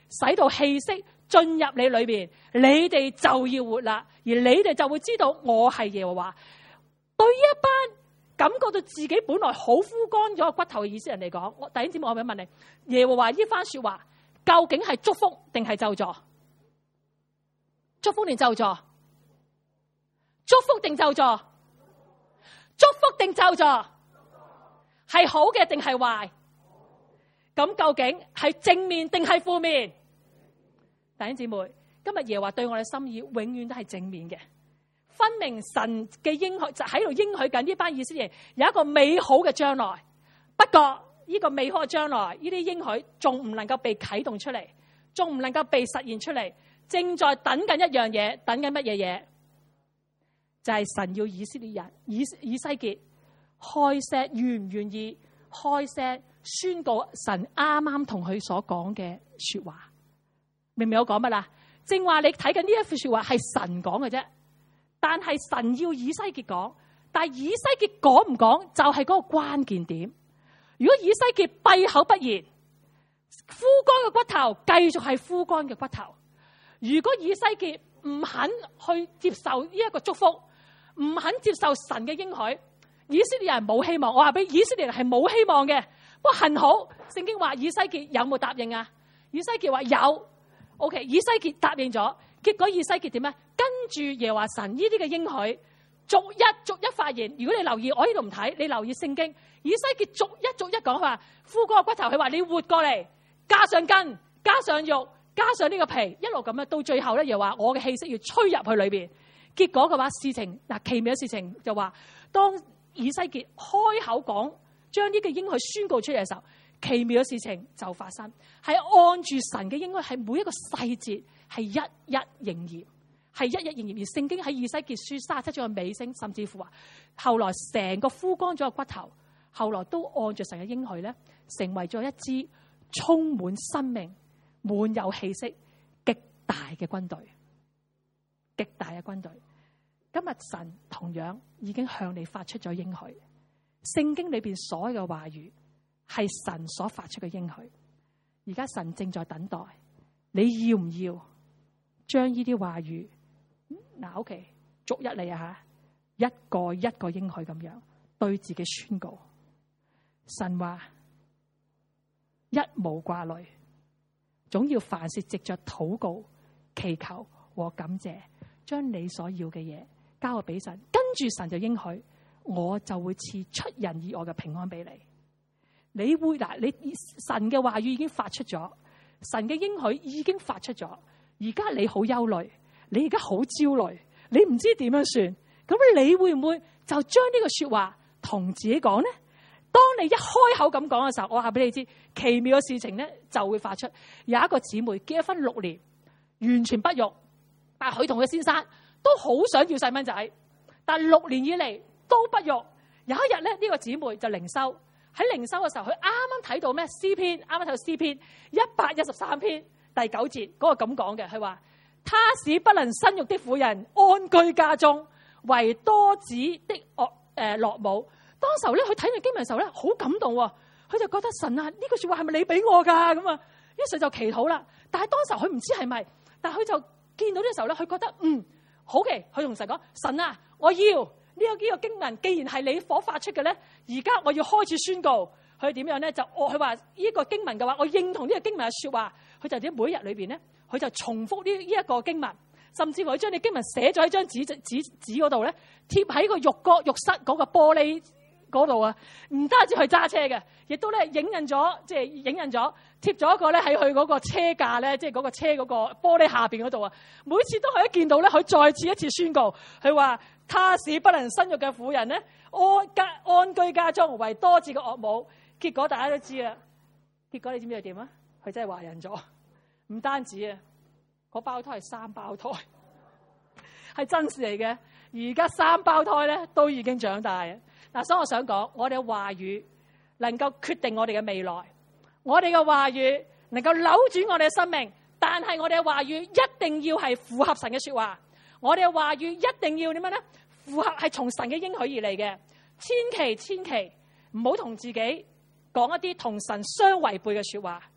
使到氣息進入你裏邊，你哋就要活啦，而你哋就會知道我係耶和華。對於一班感覺到自己本來好枯乾咗骨頭嘅以色列人嚟講，我弟兄姊妹，我想問你，耶和華呢番說話究竟係祝福定係咒詛？祝福定咒詛？祝福定咒詛？祝福定咒詛？係好嘅定係壞？咁究竟係正面定係負面？弟兄姊妹，今日耶和華對我哋心意永遠都係正面嘅，分明神嘅應許就喺度應許緊呢班以色列人有一個美好嘅將來。不過呢個美好嘅將來，呢啲應許仲唔能夠被啟動出嚟，仲唔能夠被實現出嚟，正在等緊一樣嘢，等緊乜嘢嘢？就係神要以色列人以以西結開聲，願唔願意開聲宣告神啱啱同佢所講嘅說話？明唔明我講乜啦？正話你睇緊呢一句說話係神講嘅啫，但係神要以西結講，但係以西結講唔講就係嗰個關鍵點。如果以西結閉口不言，枯乾嘅骨頭繼續係枯乾嘅骨頭；如果以西結唔肯去接受呢一個祝福，唔肯接受神嘅應許，以色列人冇希望。我話俾以色列人係冇希望嘅。不過幸好聖經話以西結有冇答應啊？以西結話有。OK， 以西結答應咗，結果以西結點咧？跟住耶和華神呢啲嘅應許，逐一逐一發言。如果你留意，我呢度唔睇，你留意聖經，以西結逐一逐一講，佢話枯乾嘅骨頭，佢話你活過嚟，加上筋，加上肉，加上呢個皮，一路咁樣到最後咧，又話我嘅氣息要吹入去裏邊。結果嘅話，事情嗱奇妙嘅事情就話，當以西結開口講，將呢個應許宣告出嚟嘅時候，奇妙嘅事情就發生，係按住神嘅應許，係每一個細節係一一應驗，係一一應驗。而聖經喺以西結書三十七章嘅尾聲，甚至乎話後來成個枯乾咗嘅骨頭，後來都按住神嘅應許咧，成為咗一支充滿生命、滿有氣息、極大嘅軍隊，極大嘅軍隊。今日神同樣已經向你發出咗應許，聖經裏邊所有嘅話語係神所發出嘅應許。而家神正在等待，你要唔要將呢啲話語嗱？OK，逐一嚟啊吓，一個一個應許咁樣對自己宣告。神話一無掛慮，總要凡事藉着禱告、祈求和感謝，將你所要嘅嘢交個俾神，跟住神就應許，我就會賜出人意外嘅平安俾你。你會嗱，你神嘅話語已經發出咗，神嘅應許已經發出咗。而家你好憂慮，你而家好焦慮，你唔知點樣算。咁你會唔會就將呢個說話同自己講呢？當你一開口咁講嘅時候，我話俾你知，奇妙嘅事情咧就會發出。有一個姊妹結咗婚六年，完全不育，但係佢同佢先生都好想要細蚊仔，但六年以嚟都不育。有一日咧，呢個姊妹就靈修，喺靈修嘅時候，佢啱啱睇到咩詩篇，啱啱睇到詩篇一百一十三篇第九節嗰個咁講嘅，佢話他使不能生育的婦人安居家中，為多子的樂誒樂母。當時候咧，佢睇完經文嘅時候咧，好感動，佢就覺得神啊，呢句說話係咪你俾我噶？咁啊，於是就祈禱啦。但係當時候佢唔知係咪，但係佢就見到呢個時候咧，佢覺得嗯好嘅，佢同神講：神啊，我要呢個呢個經文，既然係你所發出嘅咧，而家我要開始宣告。佢點樣咧？就我佢話呢個經文嘅話，我認同呢個經文嘅說話。佢就喺每一日裏邊咧，佢就重複呢呢一個經文，甚至乎佢將啲經文寫咗喺張紙紙紙嗰度咧，貼喺個浴缸浴室嗰個玻璃嗰度啊。唔單止佢揸車嘅，亦都咧影印咗，即係影印咗貼咗一個咧喺佢嗰個車架咧，即係嗰個車嗰個玻璃下邊嗰度啊。每次都可以見到咧，佢再次一次宣告，佢話他使不能生育嘅婦人咧安家安居家中，為多子嘅岳母。結果大家都知啦，結果你知唔知佢點啊？佢真係懷孕咗，唔單止啊，嗰胞胎係三胞胎，係真事嚟嘅。而家三胞胎咧都已經長大啊！嗱，所以我想講，我哋嘅話語能夠決定我哋嘅未來，我哋嘅話語能夠扭轉我哋嘅生命，但係我哋嘅話語一定要係符合神嘅說話，我哋嘅話語一定要點樣咧？符合係從神嘅應許而嚟嘅，千祈千祈唔好同自己講一啲同神相違背嘅說話。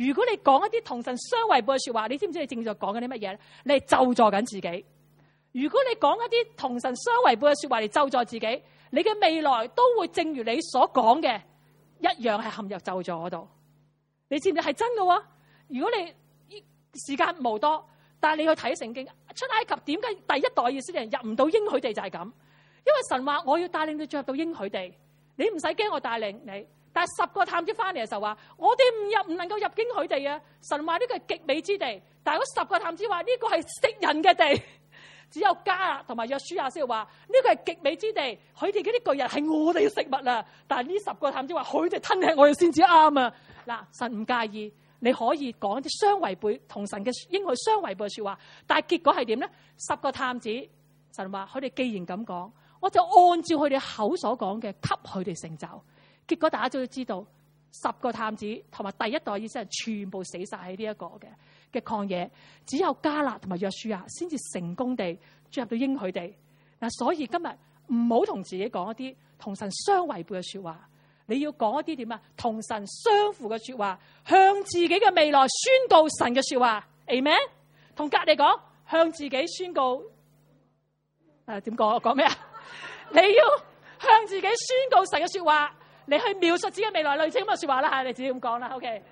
如果你講一啲同神相違背嘅說話，你知唔知你正在講緊啲乜嘢咧？你係咒詛緊自己。如果你講一啲同神相違背嘅說話嚟咒詛自己，你嘅未來都會正如你所講嘅一樣，係陷入咒詛嗰度。你知唔知係真嘅？如果你時間無多，但係你去睇聖經出埃及，點解第一代以色列人入唔到應許地就係咁？因為神話我要帶領你進入到應許地，你唔使驚我帶領你。但係十個探子翻嚟嘅時候話，我哋唔入唔能夠入應許地啊！神話呢個係極美之地，但係嗰十個探子話呢個係食人嘅地。只有迦勒同埋約書亞先話呢個係極美之地，佢哋嗰啲巨人係我哋嘅食物啦。但係呢十個探子話佢哋吞吃我哋先至啱啊！嗱，神唔介意，你可以講一啲相違背同神嘅應許相違背嘅說話，但係結果係點咧？十個探子，神話佢哋既然咁講，我就按照佢哋口所講嘅，給佢哋成就。結果大家都知道，十個探子同埋第一代以色列人全部死晒喺呢一個嘅嘅曠野，只有迦勒同埋約書亞先至成功地進入到應許地。嗱，所以今日唔好同自己講一啲同神相違背嘅說話，你要講一啲點啊？同神相符嘅說話，向自己嘅未來宣告神嘅說話。Amen。同隔籬講，向自己宣告。誒，點講？我講咩啊？你要向自己宣告神嘅說話。你去描述自己嘅未來，類似咁嘅說話啦吓，你自己咁講啦。OK。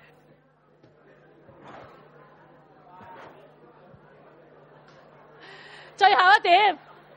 最後一點，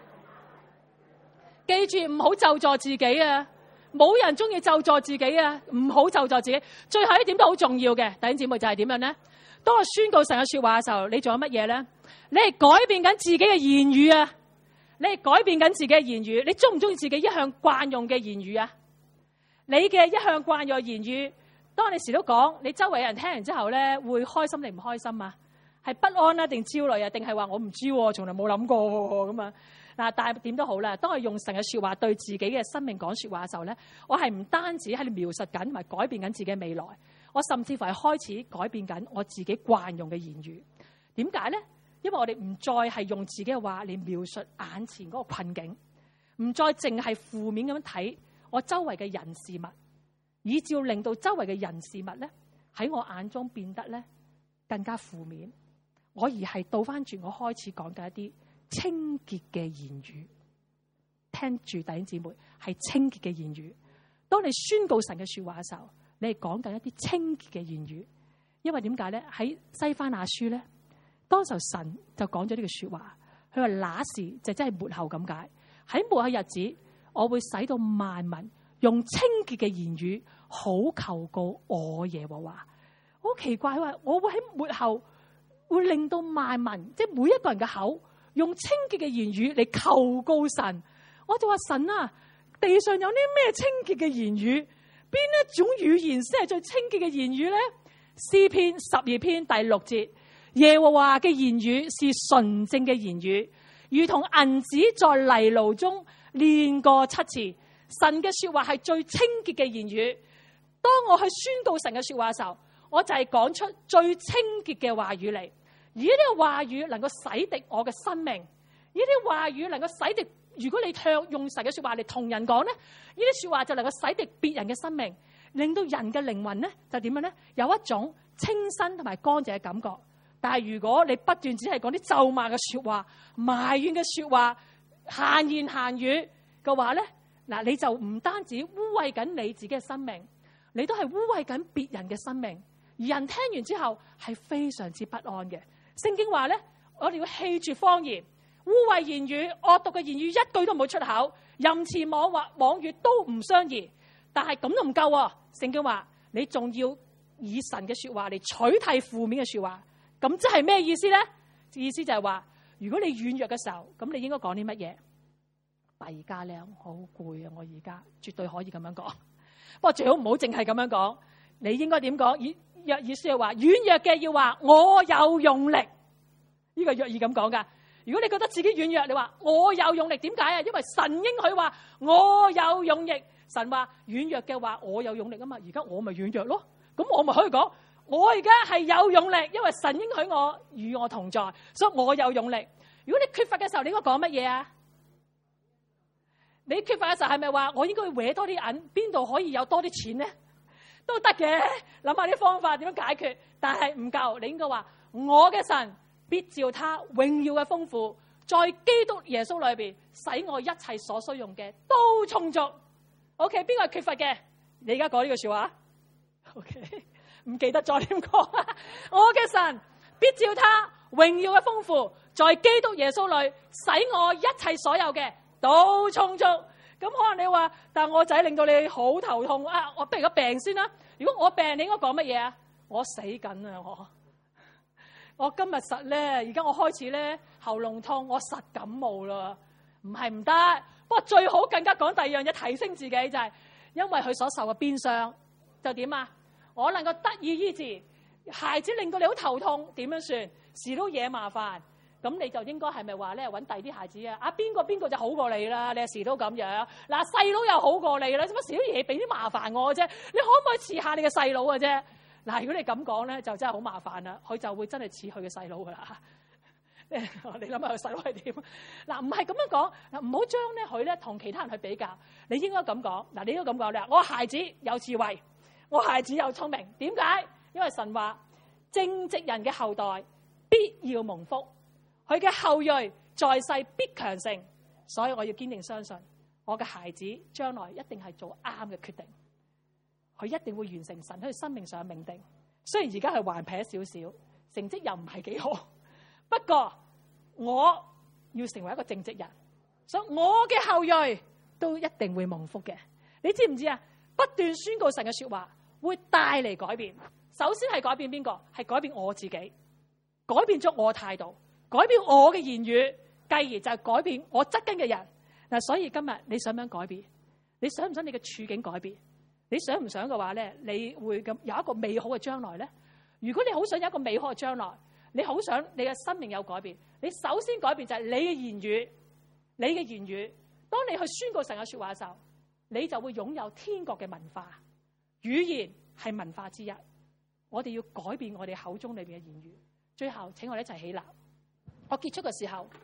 記住唔好咒詛自己啊！冇人中意咒詛自己啊！唔好咒詛自己。最後一點都好重要嘅，弟兄姊妹就係點樣咧？當我宣告神嘅說話嘅時候，你做咗乜嘢咧？你係改變緊自己嘅言語啊！你係改變緊自己嘅言語。你中唔中意自己一向慣用嘅言語啊？你嘅一向慣用言語，當你時都講，你周圍人聽完之後咧，會開心定唔開心啊？係不安啊，定焦慮啊？定係話我唔知，從來冇諗過咁啊？嗱，但係點都好啦。當我用神嘅說話對自己嘅生命講說話嘅時候咧，我係唔單止喺度描述緊，同埋改變緊自己嘅未來，我甚至乎係開始改變緊我自己慣用嘅言語。點解咧？因為我哋唔再係用自己嘅話嚟描述眼前嗰個困境，唔再淨係負面咁樣睇我周圍嘅人事物，以至令到周圍嘅人事物咧喺我眼中變得咧更加負面。我而係倒翻轉，我開始講緊一啲清潔嘅言語。聽住弟兄姊妹，係清潔嘅言語。當你宣告神嘅說話嘅時候，你係講緊一啲清潔嘅言語。因為點解咧？喺西番雅書咧，當時神就講咗呢句說話，佢話那時就真係末後咁解。喺末後日子，我會使到萬民用清潔嘅言語好求告我耶和華。好奇怪，佢話我會喺末後會令到萬民，即係每一個人嘅口用清潔嘅言語嚟求告神。我就話神啊，地上有啲咩清潔嘅言語？邊一種語言先係最清潔嘅言語咧？詩篇十二篇第六節，耶和華嘅言語是純正嘅言語，如同銀子在泥爐中煉過七次。神嘅說話係最清潔嘅言語。當我去宣告神嘅說話嘅時候，我就係講出最清潔嘅話語嚟。而呢啲話語能夠洗滌我嘅生命，呢啲話語能夠洗滌。如果你向用神嘅說話嚟同人講咧，呢啲說話就能夠洗滌別人嘅生命，令到人嘅靈魂咧就點樣咧？有一種清新同埋乾淨嘅感覺。但係如果你不斷只係講啲咒罵嘅說話、埋怨嘅說話、閒言閒語嘅話咧，嗱，你就唔單止污穢緊你自己嘅生命，你都係污穢緊別人嘅生命。而人聽完之後係非常之不安嘅。聖經話咧，我哋要棄絕謊言。污穢言語、惡毒嘅言語一句都唔好出口，淫詞妄話、妄語都唔相宜。但係咁都唔夠，聖經話你仲要以神嘅說話嚟取替負面嘅說話。咁即係咩意思咧？意思就係話，如果你軟弱嘅時候，咁你應該講啲乜嘢？而家咧好攰啊！我而家絕對可以咁樣講，不過最好唔好淨係咁樣講。你應該點講？以約珥書話軟弱嘅要話我有用力，呢個約珥咁講噶。如果你覺得自己軟弱，你話我有用力，點解啊？因為神應許話我有用力，神話軟弱嘅話我有用力啊嘛。而家我咪軟弱咯，咁我咪可以講我而家係有用力，因為神應許我與我同在，所以我有用力。如果你缺乏嘅時候，你應該講乜嘢啊？你缺乏嘅時候係咪話我應該搲多啲銀？邊度可以有多啲錢咧？ 都得嘅，諗下啲方法點樣解決，但係唔夠。你應該話我嘅神必照他榮耀嘅豐富，在基督耶穌裏邊，使我一切所需用嘅都充足。OK， 邊個係缺乏嘅？你而家講呢句說話 ？OK， 唔記得咗點講。我嘅神必照他榮耀嘅豐富，在基督耶穌裏，使我一切所有嘅都充足。咁可能你話，但係我仔令到你好頭痛啊！我不如個病先啦。如果我病，你應該講乜嘢啊？我死緊啊！我我今日實咧，而家我開始咧喉嚨痛，我實感冒啦。唔係唔得，不過最好更加講第二樣嘢，提升自己就係、是，因為佢所受嘅鞭傷就點啊？我能夠得以醫治。孩子令到你好頭痛，點樣算？事都惹麻煩。咁你就應該係咪話咧揾第啲孩子啊？啊邊個邊個就好過你啦？你有時都咁樣。嗱細佬又好過你啦，做乜少嘢俾啲麻煩我啫？你可唔可以試下你嘅細佬嘅啫？嗱，如果你咁講咧，就真係好麻煩啦。佢就會真係似佢嘅細佬噶啦。你諗下佢細佬係點？嗱，唔係咁樣講。嗱，唔好將咧佢咧同其他人去比較。你應該咁講。嗱，你應該咁講咧。我孩子有智慧，我孩子有聰明。點解？因為神話正直人嘅後代必要蒙福。佢嘅後裔在世必強盛，所以我要堅定相信我嘅孩子將來一定係做啱嘅決定，佢一定會完成神喺佢生命上嘅命定。雖然而家係頑皮少少，成績又唔係幾好，不過我要成為一個正直人，所以我嘅後裔都一定會蒙福嘅。你知唔知啊？不斷宣告神嘅說話會帶嚟改變。首先係改變邊個？係改變我自己，改變咗我嘅態度。改變我嘅言語，繼而就係改變我側跟嘅人。嗱，所以今日你想唔想改變？你想唔想你嘅處境改變？你想唔想嘅話咧，你會咁有一個美好嘅將來咧？如果你好想有一個美好嘅將來，你好想你嘅生命有改變，你首先改變就係你嘅言語，你嘅言語。當你去宣告神嘅說話嘅時候，你就會擁有天國嘅文化。語言係文化之一，我哋要改變我哋口中裏邊嘅言語。最後，請我哋一齊起立。我結束嘅時候，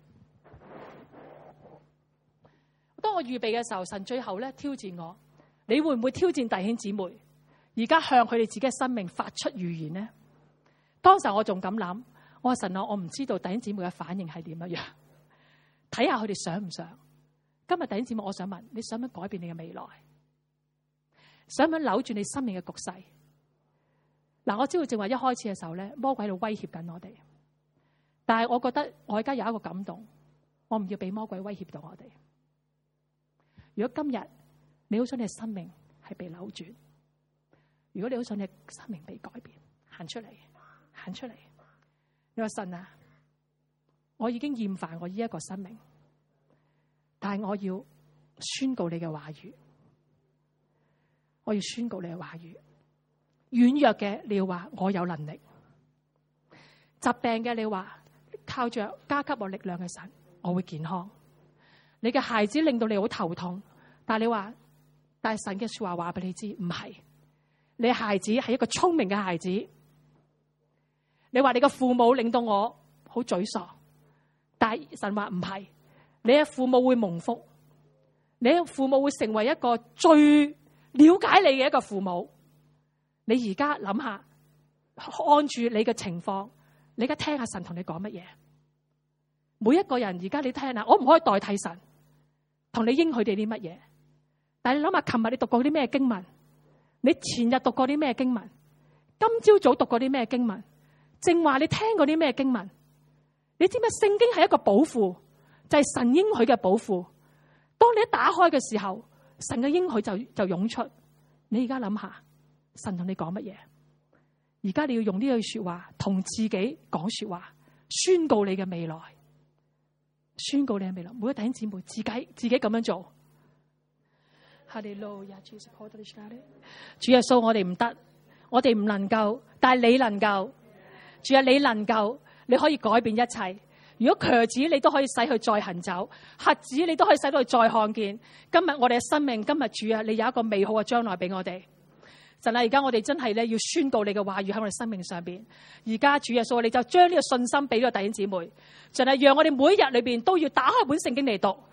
當我預備嘅時候，神最後咧挑戰我，你會唔會挑戰弟兄姊妹？而家向佢哋自己嘅生命發出預言呢？當時我仲咁諗，我話神啊，我唔知道弟兄姊妹嘅反應係點樣，睇下佢哋想唔想。今日弟兄姊妹，我想問你想唔想改變你嘅未來？想唔想扭轉你生命嘅局勢？嗱，我知道正話一開始嘅時候咧，魔鬼喺度威脅緊我哋。但係我覺得我而家有一個感動，我唔要俾魔鬼威脅到我哋。如果今日你好想你嘅生命係被扭轉，如果你好想你嘅生命被改變，行出嚟，行出嚟。你話神啊，我已經厭煩我呢一個生命，但係我要宣告你嘅話語，我要宣告你嘅話語。軟弱嘅你要話我有能力，疾病嘅你話。靠着加給我力量嘅神，我會健康。你嘅孩子令到你好頭痛，但係你話，但係神嘅說話話俾你知，唔係。你孩子係一個聰明嘅孩子。你話你嘅父母令到我好沮喪，但係神話唔係。你嘅父母會蒙福，你嘅父母會成為一個最了解你嘅一個父母。你而家諗下，按住你嘅情況。你而家聽下神同你講乜嘢？每一個人而家你聽下，我唔可以代替神同你應許哋啲乜嘢。但係你諗下，琴日你讀過啲咩經文？你前日讀過啲咩經文？今朝早讀過啲咩經文？正話你聽過啲咩經文？你知唔知聖經係一個寶庫，就係神應許嘅寶庫。當你一打開嘅時候，神嘅應許就就湧出。你而家諗下，神同你講乜嘢？而家你要用呢句說話同自己講說話，宣告你嘅未來，宣告你嘅未來。每個弟兄姊妹自己自己咁樣做。哈利路亞，主耶穌，我哋唔得，我哋唔能夠，但係你能夠。主啊，你能夠，你可以改變一切。如果瘸子你都可以使佢再行走，瞎子你都可以使到佢再看見。今日我哋嘅生命，今日主啊，你有一個美好嘅將來俾我哋。神啊，而家我哋真係咧要宣告你嘅話語喺我哋生命上邊。而家主耶穌，你就將呢個信心俾咗弟兄姊妹。神啊，讓我哋每一日裏邊都要打開本聖經嚟讀，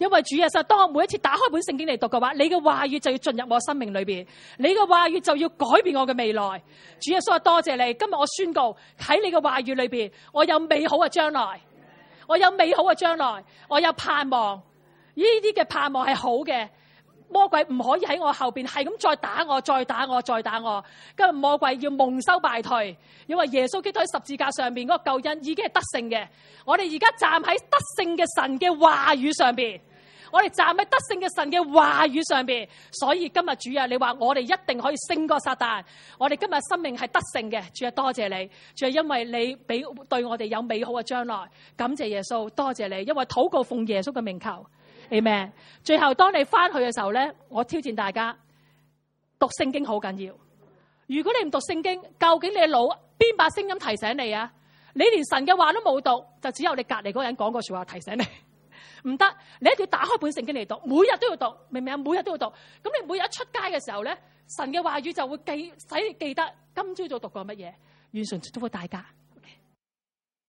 因為主耶穌，當我每一次打開本聖經嚟讀嘅話，你嘅話語就要進入我生命裏邊，你嘅話語就要改變我嘅未來。主耶穌，多謝你，今日我宣告喺你嘅話語裏邊，我有美好嘅將來，我有美好嘅將來，我有盼望。呢啲嘅盼望係好嘅。魔鬼唔可以喺我後邊係咁再打我，再打我，再打我。今日魔鬼要蒙羞敗退，因為耶穌基督喺十字架上邊嗰個救恩已經係得勝嘅。我哋而家站喺得勝嘅神嘅話語上邊，我哋站喺得勝嘅神嘅話語上邊。所以今日主啊，你話我哋一定可以勝過撒旦。我哋今日生命係得勝嘅，主啊，多謝你，主啊，因為你俾對我哋有美好嘅將來。感謝耶穌，多謝你，因為禱告奉耶穌嘅名求。Amen。最後當你翻去嘅時候咧，我挑戰大家讀聖經好緊要。如果你唔讀聖經，究竟你腦邊把聲音提醒你啊？你連神嘅話都冇讀，就只有你隔籬嗰個人講個說話提醒你。唔得，你一定要打開本聖經嚟讀，每日都要讀，明唔明啊？每日都要讀。咁你每日一出街嘅時候咧，神嘅話語就會記，使你記得今朝早讀過乜嘢。願神祝福大家。